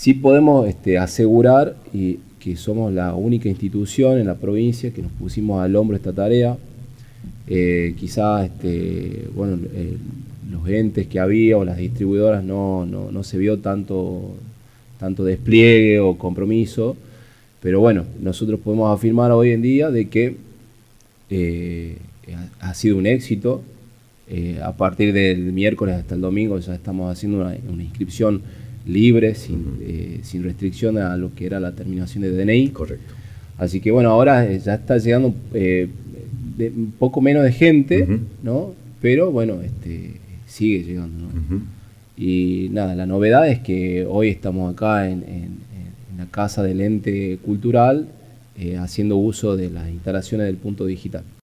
Sí podemos asegurar que somos la única institución en la provincia que nos pusimos al hombro esta tarea. Quizás bueno, los entes que había o las distribuidoras no se vio tanto despliegue o compromiso, pero bueno, nosotros podemos afirmar hoy en día de que ha sido un éxito. A partir del miércoles hasta el domingo ya estamos haciendo una inscripción libre, sin restricción a lo que era la terminación de DNI. Correcto. Así que bueno, ahora ya está llegando un poco menos de gente, ¿no? Pero bueno, sigue llegando, ¿no? Y nada, la novedad es que hoy estamos acá en la casa del ente cultural haciendo uso de las instalaciones del punto digital.